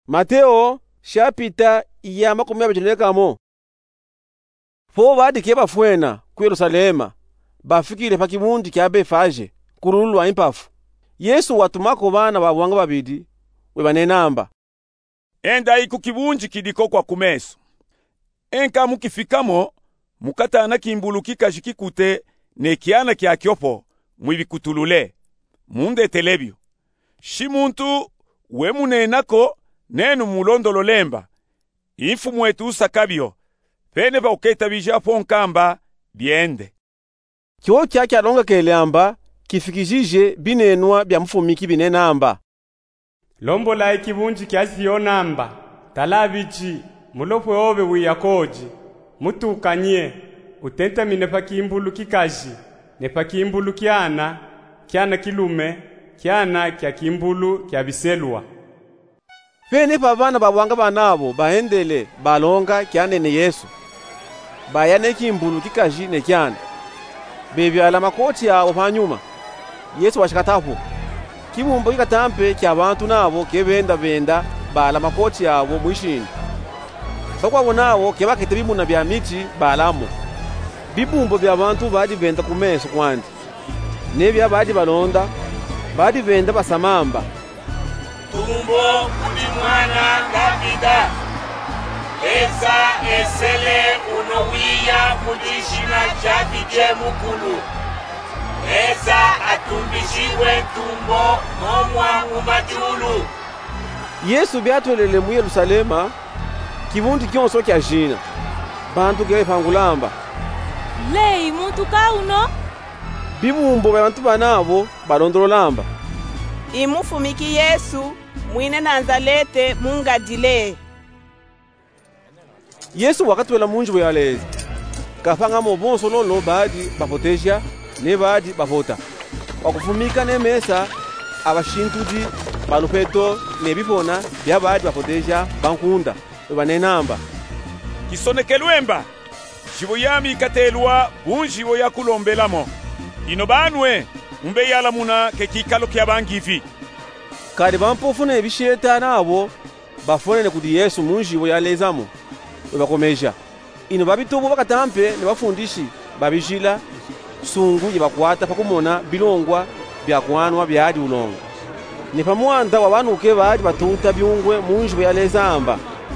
Mateo shapita iya 20 po badike bafwena ku Yerusalema bafikile pa kibundi kya Befaje kululu lwa impafu. Yesu watumako bana babwanga babidi we banenamba, endai ku kibunji kidiko kwa kumeso. Enka mukifikamo mukatana kimbuluki kajikikute ne kiana kya kyopo mwibikutulule munde telebyo. Shimuntu we munenako nenu mulondololemba ifu mwetu usakabyo pene bauketa bijapo nkamba biende. Kyo kyalonga keleamba kifikishije binenwa bya mfumiki binenamba, lombola ikibunji kyasiyo namba talabichi mulopwe obe wiyakoji mutukanye utenta mine pakimbulu kikaji ne pakimbulu kyana kilume kyana kya kimbulu kya biselwa. Pene pa bana babwanga banabo bahendele balonga kyanene Yesu bayane kimbulu kikaji ne kyana bebyala makoti yabo panyuma. Yesu washikatapo kibumbo kikatampe kya bantu nabo kebenda bala makoti yabo mwishini. Sokwa nabo kebakete bimuna bya miti balamo bibumbo bya bantu badi venda kumeso kwandi nebya badi balonda badi venda basamamba, tumbo kuli mwana Davida, eza esele unowiya mudishina chabije mukulu, eza atumbishiwe tumbo momwa umachulu. Yesu byatolele mu Yerusalema kibundi kyonso kya jina bantu gebe pangulamba lei muntu kauno bibumbo bya bantu banabo balondololamba, imufumiki Yesu mwine Nazarete mungadile. Yesu wakatwela munju yalezi kafanga mo bonso lolo badi bapoteja ne badi bavota wakufumika ne mesa abashintudi balupeto ne bifona bya badi bapoteja bankunda banenamba, kisonekelwemba shibuyami katelwa bunjibo yakulombelamo ino banwe umbe yala muna kekikalo kya bangivi kali bampofuna ebisheta nabo bafone kudi Yesu munjibo yalezamo bakomeja ino babitubo bakatampe ne bafundishi babijila sungu yebakwata pakumona bilongwa byakwanwa byadi ulongo ne pamwanda wabanuke badi batuta byungwe munjibo yalezamba,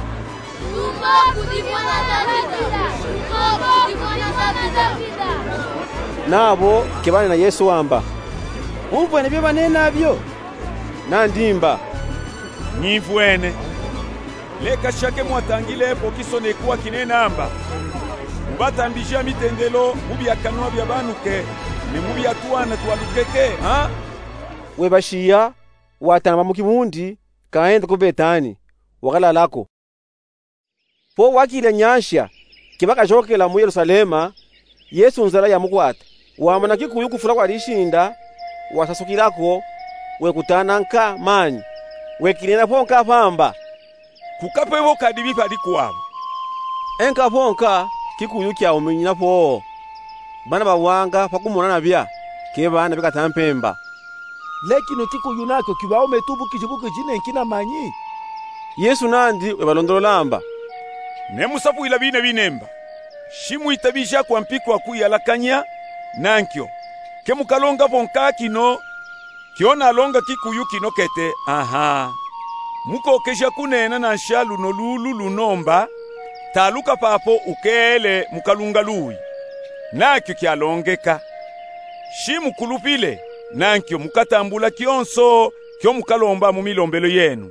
nabo kebane na Yesu wamba umvwene byo banenabyo nandimba nyimvwene leka shake mwatangilepo kisonekuwa kinenamba mubatambisha mitendelo mubyakanwa byabanuke ne mubyatwana twalukeke ha webashiya watana mu kibundi kaenda ku Betani wakalalako po wakile nyansha kibakajokela mu Yerusalema. Yesu nzala ya mukwata wamana kikuyu kufula kwa lishinda wasasukirako wekutana nka manyi wekinena ponka pamba kukapebo kadibi padi kwabo enka ponka kikuyu kya uminyina po bana bawanga pakumona nabya kebana bikatampemba lekino kikuyu nako kibao metubu kijibuke jine nkina manyi. Yesu nandi webalondolamba nemusapu ila bine binemba shimu itabisha kwa mpiko wa kuyalakanya nankyo kemukalonga vonka kino kiona alonga kikuyu kino kete aha muko kesha kunena na shalu no lulu lunomba taluka papo ukele mukalunga lui nakyo kyalongeka shimu kulupile nankyo mukatambula kionso kyo mukalomba mu milombelo yenu.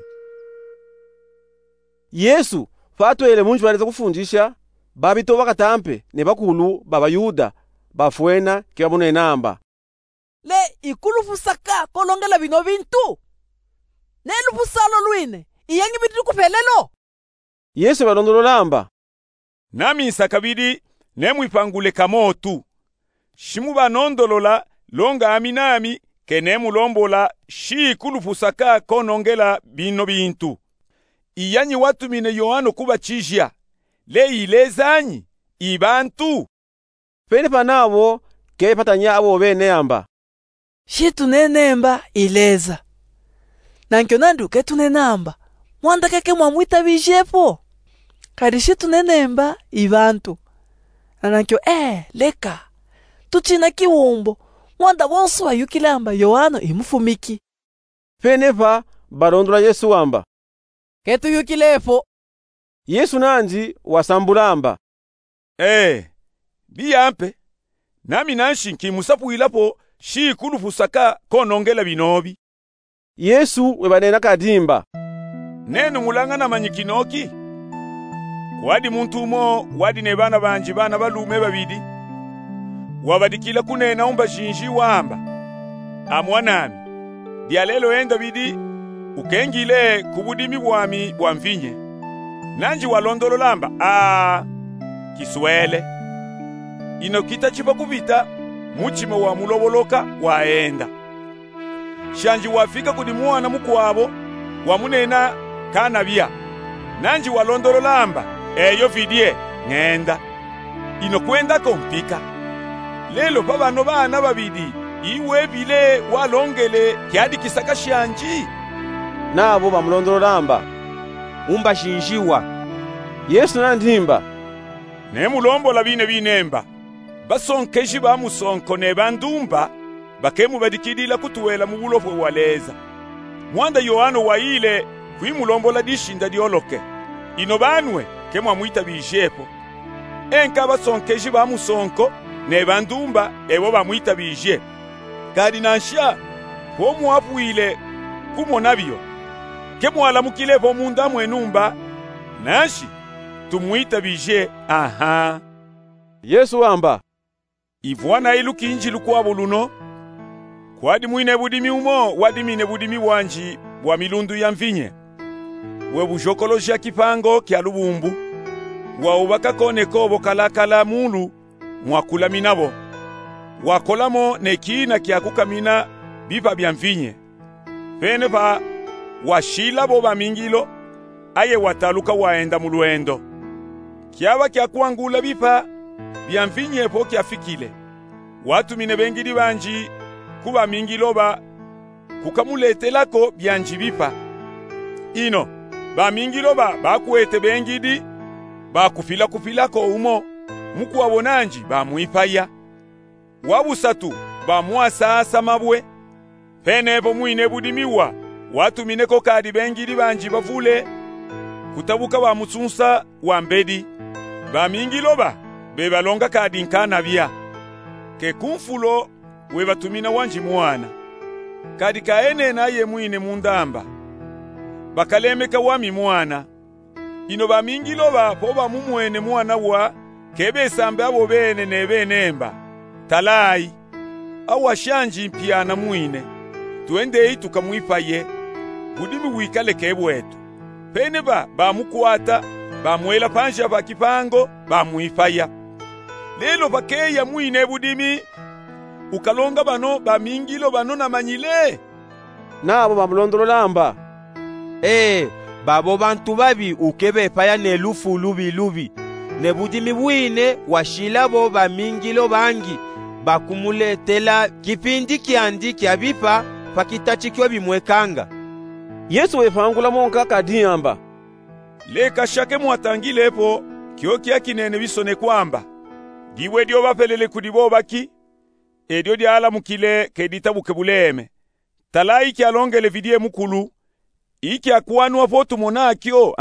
Yesu fatwele munju baleza kufundisha babito bakatampe ne bakulu babayuda bafwena kibabone namba le ikulufu saka kolongela bino bintu nelu busalo lwine iyangi bitu kuphelelo. Yesu balondololamba nami sakabidi nemwipangule kamotu shimu banondolola longa aminami kenemu lombola shi kulufu saka konongela bino bintu iyanyi watu mine Yohano kuba chijia le ilezanyi ibantu pene panabo kebe patanya abo bene amba shitu nenemba ileza nankyo nanduke tunenamba mwanda keke mwamwitabishepo kadi shitunenemba ibantu anankyo leka tuchina kiwumbo mwanda bonso bayukilamba Yohana imufumiki. Penepa balondola Yesu wamba Ketuyukilefo. Yesu nanji wasambulamba biyampe nami nanshi nkimusapuilapo shikulufu saka konongela binobi. Yesu webanena kadimba neno mulangana manyikinoki wadi muntu umo wadi ne bana banji bana balume babidi wabadikila kunena umba shinji wamba amwanami dialelo enda bidi ukengile kubudimi bwami bwamvinye nanji walondolo lamba kiswele ino kitachipa kubita muchima wa muloboloka waenda shanji wafika kudi mwana mukwabo wamunena kanabia nanji walondolo lamba eyo vidie ngenda ino kwenda kompika lelo babano bana babidi iwe bile walongele kyadi kisaka shanji nabo bamulondolo lamba umba shinjiwa. Yesu nandimba ne mulombola bine binemba basonkeji bamusonko ne bandumba bakemu badikidila kutuwela mu bulofwe waleza mwanda Yohano waile kwimulombola dishinda dioloke ino banwe kemwa mwitabishepo enka basonkeji bamusonko ne bandumba ebo bamwitabishe kadi nansha ko muapuile kumonabyo kemwala mukilepo munda mwenumba nashi tumwitabishe. Yesu wamba ivwana iluki injilu kwabo luno kwadi mwine budimi umo wadimine budimi wanji wa milundu ya mvinye webujokoloja kipango kya lubumbu waubaka kone kobo kalakala mulu mwakula minabo wakolamo nekina kya kukamina bipa bya mvinye pene pa washila bo bamingilo aye wataluka waenda muluendo kyaba kya kuangula bipa bya mvinye po kyafikile watu mine bengidi banji kuba mingiloba kukamuletelako byanji bipa ino ba mingiloba bakuete bengidi bakufilako umo mukuwabonanji bamuipaya wabusatu bamuasasa mabwe penepo mwine budimiwa watu mineko kadi bengidi banji bavule kutabuka bamutsunsa wambedi bamingiloba bebalonga kadi nkana bya ke kumfulo webatumina wanji mwana kadi kaene naye mwine mundamba bakalemeka wami mwana ino bamingiloba po bamumwene mwana wa kebe sambe abo bene nebenemba talai awashanji mpiana mwine tuende tukamwipaye budimi wikale kebwetu pene bamukwata bamwela panja bakipango bamwifaya lelo bakeya mwine budimi ukalonga bano bamingilo bano namanyile nabo bamulondolo lamba babo bantu babi ukebe paya ne lufu lubi ne budimi bwine washilabo bamingilo bangi bakumuletela kipindi kyandi kya bipa pakitachikyo bimwekanga. Yesu wefangula monka kadiyamba leka shake mwatangilepo kyo kya kinene bisone kwamba giwe dio bapelele kudibo baki edio diala mukile keditabuke buleme talai kyalongele vidie mukulu iki akuanwa potu monakyo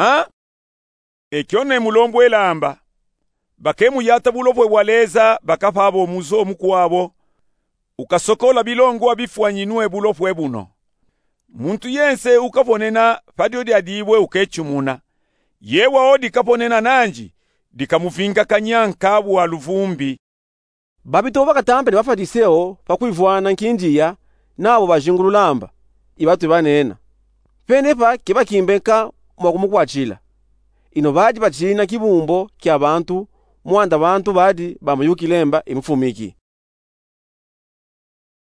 ekyo ne mulombo elamba bakemu yata bulopwe waleza bakapabo muzo mukwabo ukasokola bilongo abifwanyinwe bulopwe buno muntu yense ukabonena fadio dia dibwe ukechumuna yewa odi kaponena nanji dikamuvinga kanyanka bwa luvumbi babito bakatambele bafariseo pakuivwana nkinjiya nabo bajingululamba ibatu banena penepa kiba kimbeka mwakumukwachila ino baji bachina kibumbo kya bantu mwanda bantu badi bamayukilemba imufumiki